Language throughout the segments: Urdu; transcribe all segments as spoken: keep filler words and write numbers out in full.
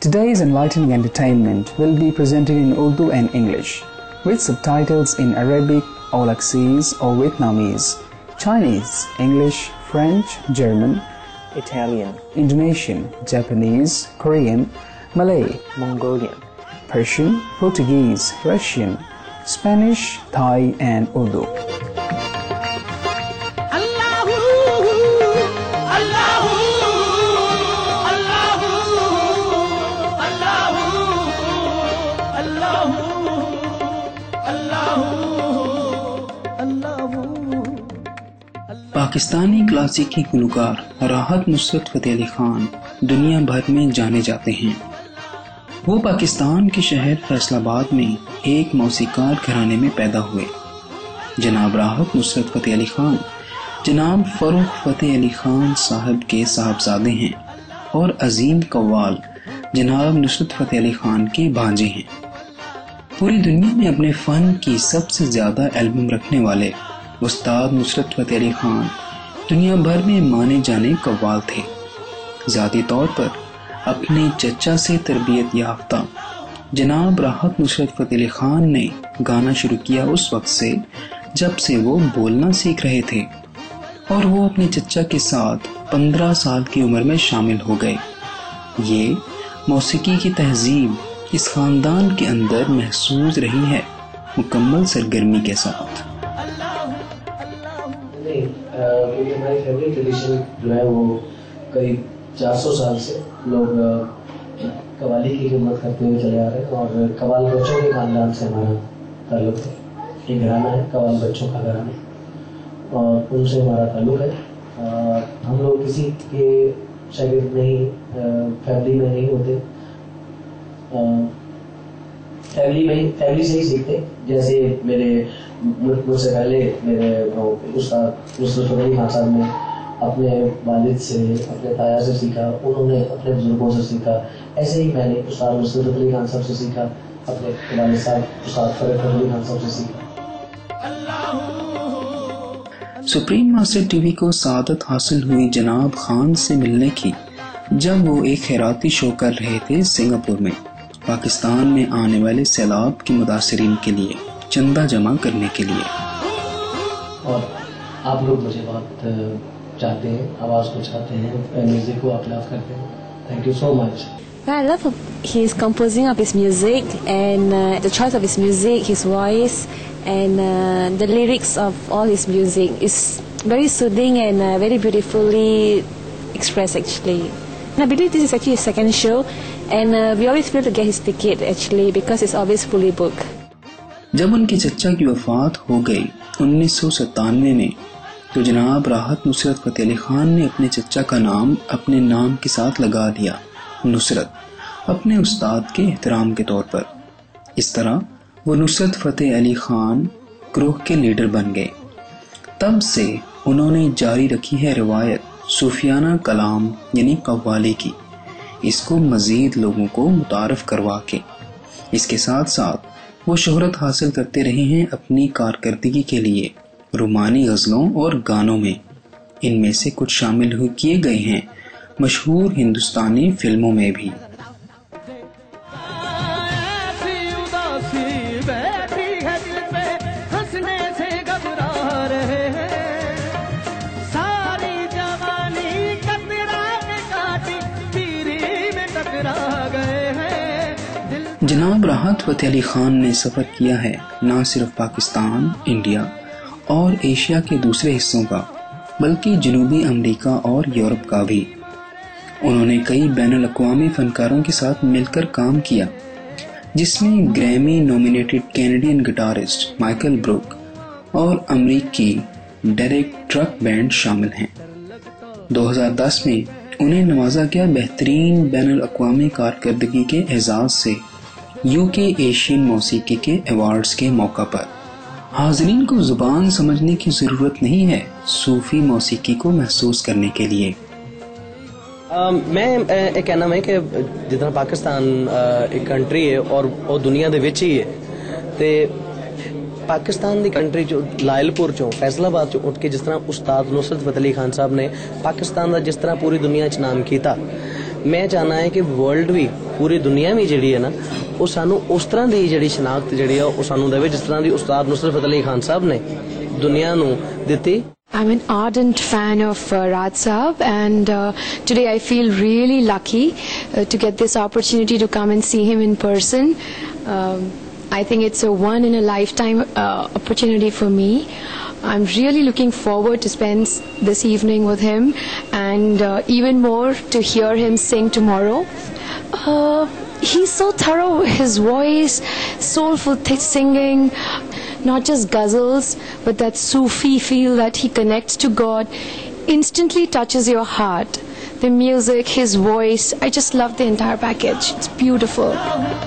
Today's enlightening entertainment will be presented in Urdu and English, with subtitles in Arabic, Aulacese or Vietnamese, Chinese, English, French, German, Italian, Indonesian, Japanese, Korean, Malay, Mongolian, Persian, Portuguese, Russian, Spanish, Thai and Urdu. Pakistani کلاسیکی گلوکار راحت نصرت فتح علی خان دنیا بھر میں جانے جاتے ہیں۔ وہ پاکستان کے شہر فیصل آباد میں ایک موسیقار گھرانے میں پیدا ہوئے۔ جناب راحت نصرت فتح علی خان جناب فروخ فتح علی خان صاحب کے صاحبزادے ہیں اور عظیم قوال جناب نصرت فتح علی خان کے بھانجے ہیں۔ پوری دنیا میں اپنے فن کی سب سے زیادہ البم رکھنے والے استاد نصرت فتح علی خان دنیا بھر میں مانے جانے قوال تھے۔ ذاتی طور پر اپنے چچا سے تربیت یافتہ جناب راحت نصرت فتح علی خان نے گانا شروع کیا اس وقت سے جب سے وہ بولنا سیکھ رہے تھے، اور وہ اپنے چچا کے ساتھ پندرہ سال کی عمر میں شامل ہو گئے۔ یہ موسیقی کی تہذیب اس خاندان کے اندر محسوس رہی ہے، مکمل سرگرمی کے ساتھ۔ کیونکہ ہماری فیملی ٹریڈیشن جو ہے وہ قریب چار سو سال سے لوگ قوالی کی خدمت کرتے ہوئے چلے آ رہے ہیں، اور قوال بچوں کے خاندان سے ہمارا تعلق ہے۔ یہ گھرانہ ہے قوال بچوں کا گھرانہ، اور ان سے ہمارا تعلق ہے۔ ہم لوگ کسی کے شاگرد نہیں، فیملی میں نہیں ہوتے، فیملی میں فیملی سے ہی سیکھتے۔ جیسے میرے مجھ سے پہلے میرے استاد نصرت فتح علی خان صاحب نے اپنے والد سے، اپنے تایا سے سیکھا، انہوں نے اپنے بزرگوں سے سیکھا، ایسے ہی میں نے استاد نصرت فتح علی خان صاحب سے سیکھا، اپنے والد صاحب استاد فرید فتح علی خان صاحب سے سیکھا۔ سپریم ماسٹر ٹی وی کو سعادت حاصل ہوئی جناب خان سے ملنے کی جب وہ ایک خیراتی شو کر رہے تھے سنگاپور میں، پاکستان میں آنے والے سیلاب کے متاثرین کے لیے چندہ جمع کرنے کے لیے۔ اور آپ لوگ مجھے بہت چاہتے ہیں، آواز کو چاہتے ہیں، میوزک کو آپ لو کرتے ہیں۔ Thank you so much. I love his composing of his music and uh, the choice of his music, his voice, and uh, the lyrics of all his music is very soothing and uh, very beautifully expressed actually. And I believe this is actually his second show, and uh, we always fail to get his ticket actually because it's always fully booked. جب ان کے چچا کی وفات ہو گئی انیس سو ستانوے میں، تو جناب راحت نصرت فتح علی خان نے اپنے چچا کا نام اپنے نام کے ساتھ لگا دیا، نصرت، اپنے استاد کے احترام کے طور پر۔ اس طرح وہ نصرت فتح علی خان گروہ کے لیڈر بن گئے۔ تب سے انہوں نے جاری رکھی ہے روایت صوفیانہ کلام یعنی قوالی کی، اس کو مزید لوگوں کو متعارف کروا کے۔ اس کے ساتھ ساتھ وہ شہرت حاصل کرتے رہے ہیں اپنی کارکردگی کے لیے رومانی غزلوں اور گانوں میں۔ ان میں سے کچھ شامل ہو کیے گئے ہیں مشہور ہندوستانی فلموں میں بھی۔ جناب راحت فتح علی خان نے سفر کیا ہے نہ صرف پاکستان، انڈیا اور ایشیا کے دوسرے حصوں کا، بلکہ جنوبی امریکہ اور یورپ کا بھی۔ انہوں نے کئی بین الاقوامی فنکاروں کے ساتھ مل کر کام کیا، جس میں Grammy nominated Canadian guitarist Michael Brook اور امریکی ڈیریک ٹرک بینڈ شامل ہیں۔ دو ہزار دس میں انہیں نوازا گیا بہترین بین الاقوامی کارکردگی کے اعزاز سے یو کے ایشین موسیقی کے ایوارڈز کے موقع پر۔ حاضرین کو زبان سمجھنے کی ضرورت نہیں ہے صوفی موسیقی کو محسوس کرنے کے لیے۔ میں یہ کہنا ہے کہ جتنا پاکستان ایک کنٹری ہے اور وہ دنیا دے وچ ہی ہے، تے پاکستان دی کنٹری جو لائل پور چوں فیصل آباد چوں اٹھ کے جس طرح استاد نصرت فتح علی خان صاحب نے پاکستان دا جس طرح پوری دنیا چ نام کیتا، ਮੈਂ ਚਾਹਨਾ ਹੈ ਕਿ ਵਰਲਡ ਵੀ ਪੂਰੀ ਦੁਨੀਆ ਵੀ ਜਿਹੜੀ ਹੈ ਨਾ ਉਹ ਸਾਨੂੰ ਉਸ ਤਰ੍ਹਾਂ ਦੀ ਜਿਹੜੀ ਸ਼ਨਾਖਤ ਜਿਹੜੀ ਆ ਉਹ ਸਾਨੂੰ ਦੇਵੇ ਜਿਸ ਤਰ੍ਹਾਂ ਦੀ ਉਸਤਾਦ ਨੁਸਰਤ ਫਤਿਹ ਅਲੀ ਖਾਨ ਸਾਹਿਬ ਨੇ ਦੁਨੀਆ ਨੂੰ ਦਿੱਤੀ. I'm an ardent fan of uh, Raj Saab, and uh, today I feel really lucky uh, to get this opportunity to come and see him in person. Um, I think it's a one in a lifetime uh, opportunity for me. I'm really looking forward to spend this evening with him, and uh, even more to hear him sing tomorrow. Uh, he's so thorough with his voice, soulful th- singing. Not just ghazals, but that Sufi feel that he connects to God instantly touches your heart. The music, his voice, I just love the entire package. It's beautiful.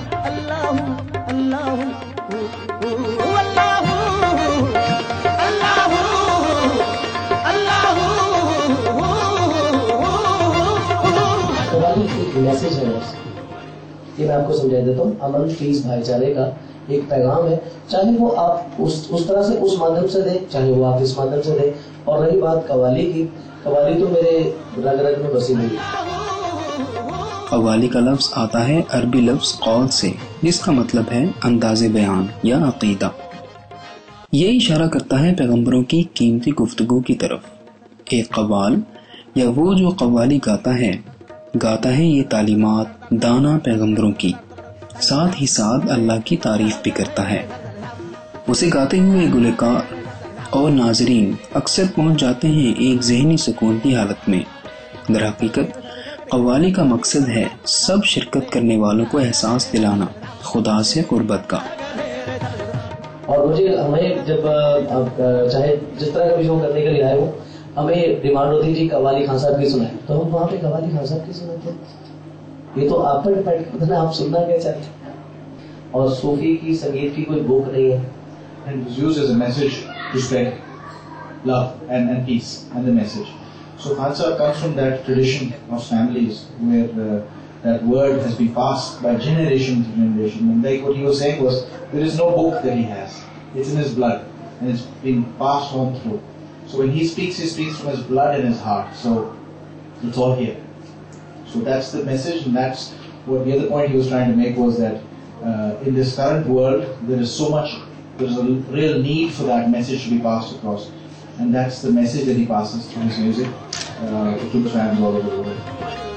Message है ये मैं आपको समझा देता हूँ. अमन प्लीज भाईचारे का एक पैगाम है, चाहे वो आप उस उस तरह से उस माध्यम से दें, चाहे वो आप इस माध्यम से दें. और रही बात कव्वाली की, कव्वाली तो मेरे रग रग में बसी हुई है. कव्वाली का लफ्ज आता है अरबी लफ्ज कौल से, जिसका मतलब है अंदाज़े बयान या अकीदा. ये इशारा करता है पैगंबरों की कीमती गुफ्तगू की तरफ. एक कव्वाल या वो जो कव्वाली गाता है गाता है ये तालीमात दाना पैगंबरों की, साथ ही साथ अल्लाह की तारीफ भी करता है. उसे गाते हुए गुलकार और नाजरीन अक्सर पहुंच जाते हैं एक ज़हनी सुकून की हालत में. दरहकीकत कव्वाली का मकसद है सब शिरकत करने वालों को एहसास दिलाना खुदा से कुर्बत का. और मुझे हमें जब चाहे जिस तरह का भी शो करने के लिए आए हो, हमें डिमांड होती थी कव्वाली खान साहब की सुनाए, तो हम वहाँ पे कव्वाली खान साहब की सुनाते. ये तो आप पर डिपेंड करता है आप सुनना क्या चाहते हैं. और सूफी की संगीत की कोई बुक नहीं है. And it was used as a message to spread love and, and peace and the message. So Khan Sahib comes from that tradition of families where uh, that word has been passed by generation to generation. And like what he was saying was, there is no book that he has. It's in his blood and it's been passed on through. So when he speaks, he speaks from his blood and his heart. So it's all here. So that's the message, and that's what the other point he was trying to make was that uh, in this current world, there is so much, there is a real need for that message to be passed across. And that's the message that he passes through his music uh, to the fans all over the world.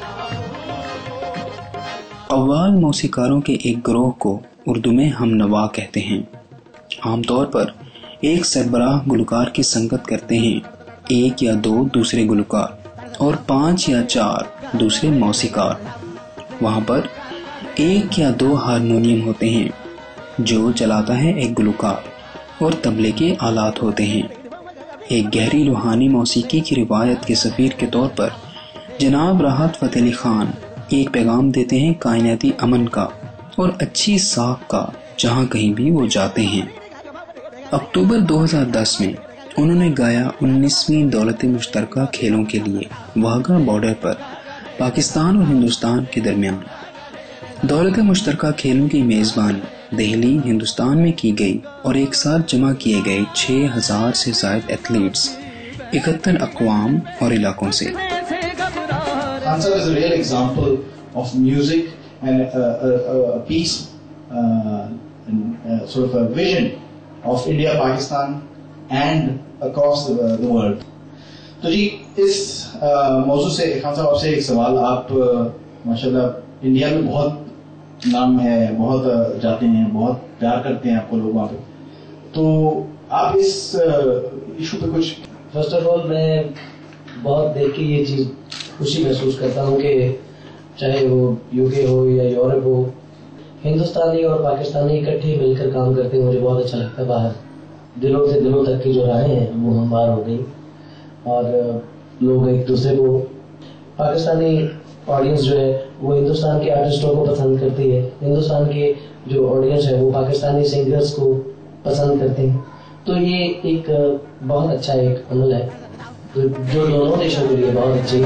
कव्वाल मौसीकारों के एक गिरोह को उर्दू में हमनवा कहते हैं. आमतौर पर एक सरबराह गुलकार की संगत करते हैं एक या दो दूसरे गुलकार और पांच या चार दूसरे मौसीकार. वहाँ पर एक या दो हारमोनियम होते हैं जो चलाता है एक गुलकार और तबले के आलात होते हैं. एक गहरी रूहानी मौसीकी की रिवायत के सफ़ीर के तौर पर जनाब राहत फ़तेह अली खान एक पैगाम देते हैं कायनाती अमन का और अच्छी साख का जहाँ कहीं भी वो जाते हैं. अक्टूबर दो हज़ार दस में उन्होंने गाया उन्नीसवीं दौलत मुश्तरका खेलों के लिए वाघा बॉर्डर पर पाकिस्तान और हिंदुस्तान के दरमियान. दौलत मुश्तरका खेलों की मेज़बानी दिल्ली हिंदुस्तान में की गई और एक साथ जमा किए गए छः हजार से ज़ायद एथलीट्स इकहत्तर अक़वाम और इलाकों से. Khan Sahib is a real example of music and a, a, a peace uh, and uh, sort of a vision of India, Pakistan and across the, uh, the world. तो जी इस uh, मौजू से खान साहब आपसे एक सवाल. आप uh, माशाल्लाह इंडिया में बहुत नाम है, बहुत uh, जाते हैं, बहुत प्यार करते हैं आपको लोग वहाँ पे. तो आप इस इशू uh, पे कुछ. फर्स्ट ऑफ ऑल मैं बहुत देख के ये चीज़ खुशी महसूस करता हूँ कि चाहे वो यूके हो या यूरोप हो, हिंदुस्तानी और पाकिस्तानी इकट्ठे मिलकर काम करते हैं. मुझे बहुत अच्छा लगता है. बाहर दिनों से दिनों तक की जो राहें हैं वो हमवार हो गई और लोग एक दूसरे को, पाकिस्तानी ऑडियंस जो है वो हिंदुस्तान के आर्टिस्टों को पसंद करती है, हिंदुस्तान के जो ऑडियंस है वो पाकिस्तानी सिंगर्स को पसंद करते हैं. तो ये एक बहुत अच्छा एक अमल है जो दोनों देशों के लिए बहुत अच्छी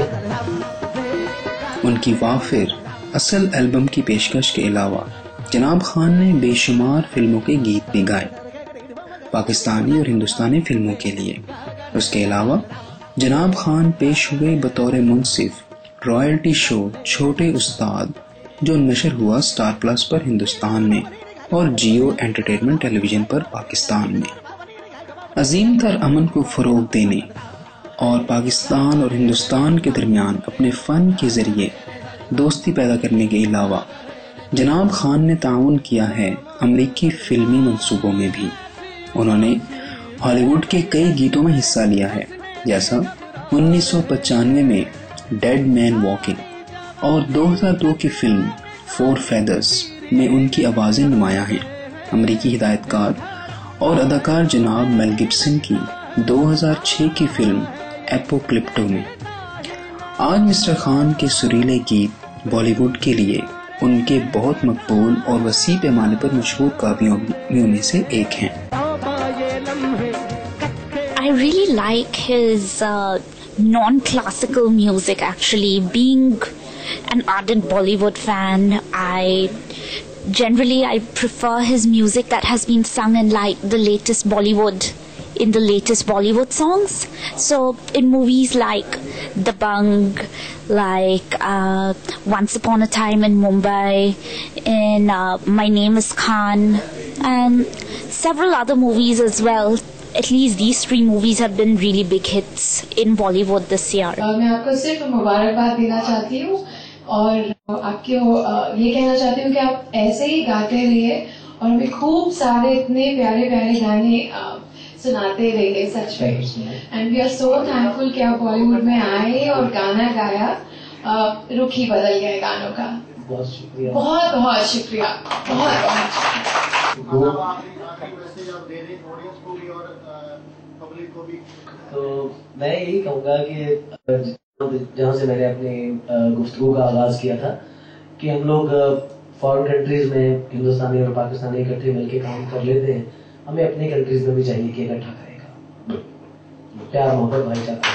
है. उनकी वाफिर असल एल्बम की पेशकश के अलावा जनाब खान ने बेशुमार फिल्मों के गीत भी गाए पाकिस्तानी और हिंदुस्तानी फिल्मों के लिए. उसके अलावा जनाब खान पेश हुए बतौर मुंसिफ رائلٹی شو چھوٹے استاد جو نشر ہوا اسٹار پلس پر ہندوستان میں اور جیو انٹرٹینمنٹ ٹیلی ویژن پر پاکستان میں. عظیم تر امن کو فروغ دینے اور پاکستان اور ہندوستان کے درمیان اپنے فن کے ذریعے دوستی پیدا کرنے کے علاوہ جناب خان نے تعاون کیا ہے امریکی فلمی منصوبوں میں بھی. انہوں نے ہالی ووڈ کے کئی گیتوں میں حصہ لیا ہے، جیسا انیس سو پچانوے میں ڈیڈ مین واکنگ اور دو ہزار دو کی فلم فور فیدرز میں ان کی آوازیں نمایاں ہیں. امریکی ہدایت کار اور اداکار جناب میل گبسن کی دو ہزار چھ کی فلم ایپوکلپٹو میں. آج مسٹر خان کے سریلے گیت بالی ووڈ کے لیے ان کے بہت مقبول اور وسیع پیمانے پر مشہور کاویوں میں سے ایک ہیں. I really like his uh, non-classical music actually. Being an ardent Bollywood fan, I generally I prefer his music that has been sung in like the latest Bollywood, in the latest Bollywood songs. So in movies like Dabangg, like uh, Once Upon a Time in Mumbai, in uh, My Name is Khan, and several other movies as well. At least these three movies have been really big hits in Bollywood this year. میں آپ کو صرف مبارکباد دینا چاہتی ہوں اور آپ کو یہ کہنا چاہتی ہوں کہ آپ ایسے ہی گاتے رہیے اور ہمیں خوب سارے اتنے پیارے پیارے گانے سناتے رہیے سچ میں. And we are so thankful کہ آپ بالی ووڈ میں آئے اور گانا گایا. رخ ہی بدل گئے گانوں کا. بہت شکریہ، بہت بہت شکریہ، بہت بہت. تو میں یہی کہوں گا کہ جہاں سے میں نے اپنی گفتگو کا آغاز کیا تھا کہ ہم لوگ فارن کنٹریز میں ہندوستانی اور پاکستانی اکٹھے مل کے کام کر لیتے ہیں، ہمیں اپنی کنٹریز میں بھی چاہیے کہ اکٹھا کرے گا، پیار محبت بھائی چارہ.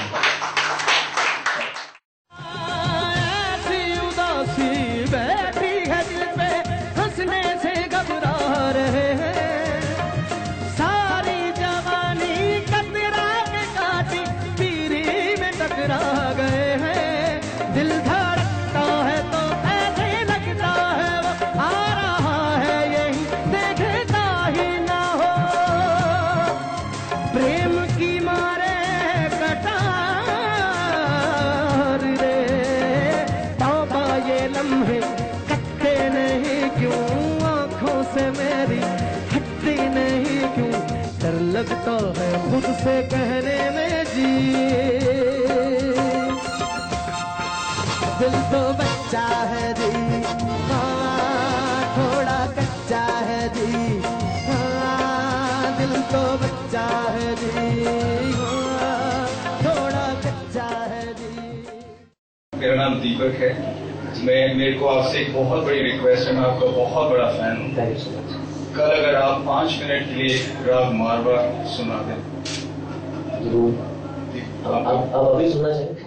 لگتا ہے خود سے کہنے میں جی، دل تو بچہ ہے جی، ہاں تھوڑا کچا ہے جی، ہاں دل تو بچہ ہے جی، ہاں تھوڑا کچا ہے جی. میرا نام دیپک ہے. میں میرے کو آپ سے ایک بہت بڑی ریکویسٹ ہے، میں آپ کا بہت بڑا فین ہوں. Thank you so much. کل اگر آپ پانچ منٹ کے لیے راگ ماروا سنا دیں. ضرور. آپ ابھی سننا چاہیں؟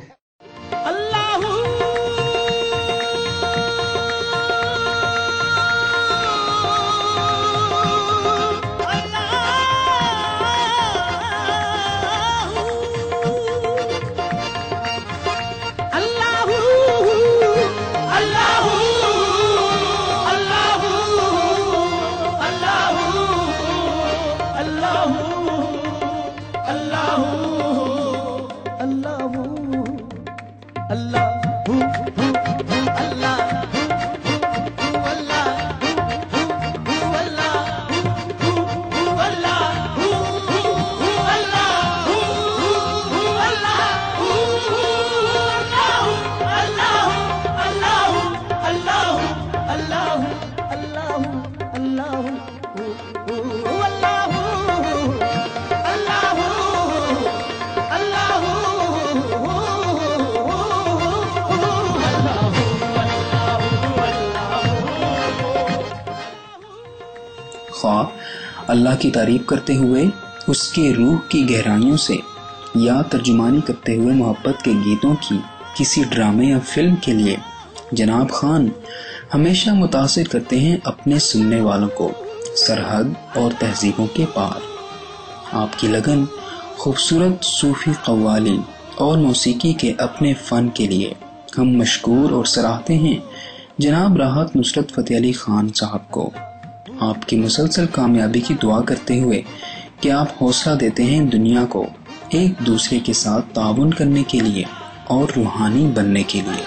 خواہ اللہ کی تعریف کرتے ہوئے اس کے روح کی گہرائیوں سے یا ترجمانی کرتے ہوئے محبت کے گیتوں کی کسی ڈرامے یا فلم کے لیے جناب خان ہمیشہ متاثر کرتے ہیں اپنے سننے والوں کو سرحد اور تہذیبوں کے پار. آپ کی لگن خوبصورت صوفی قوالی اور موسیقی کے اپنے فن کے لیے ہم مشکور اور سراہتے ہیں جناب راحت نصرت فتح علی خان صاحب کو آپ کی مسلسل کامیابی کی دعا کرتے ہوئے کہ آپ حوصلہ دیتے ہیں دنیا کو ایک دوسرے کے ساتھ تعاون کرنے کے لیے اور روحانی بننے کے لیے۔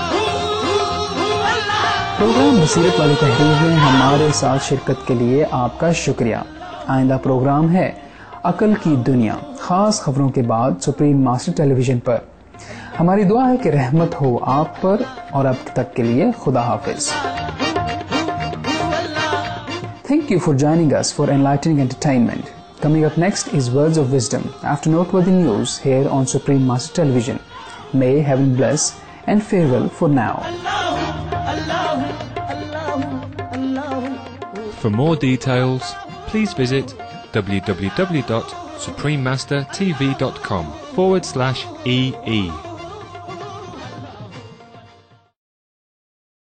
پروگرام بصیرت والی تحریر میں ہمارے ساتھ شرکت کے لیے آپ کا شکریہ۔ آئندہ پروگرام ہے عقل کی دنیا، خاص خبروں کے بعد سپریم ماسٹر ٹیلی ویژن پر۔ ہماری دعا ہے کہ رحمت ہو آپ پر اور اب تک کے لیے خدا حافظ۔ Thank you for joining us for enlightening entertainment. Coming up next is Words of Wisdom after noteworthy news here on Supreme Master Television. May heaven bless and farewell for now. For more details, please visit w w w dot supreme master t v dot com forward slash e e.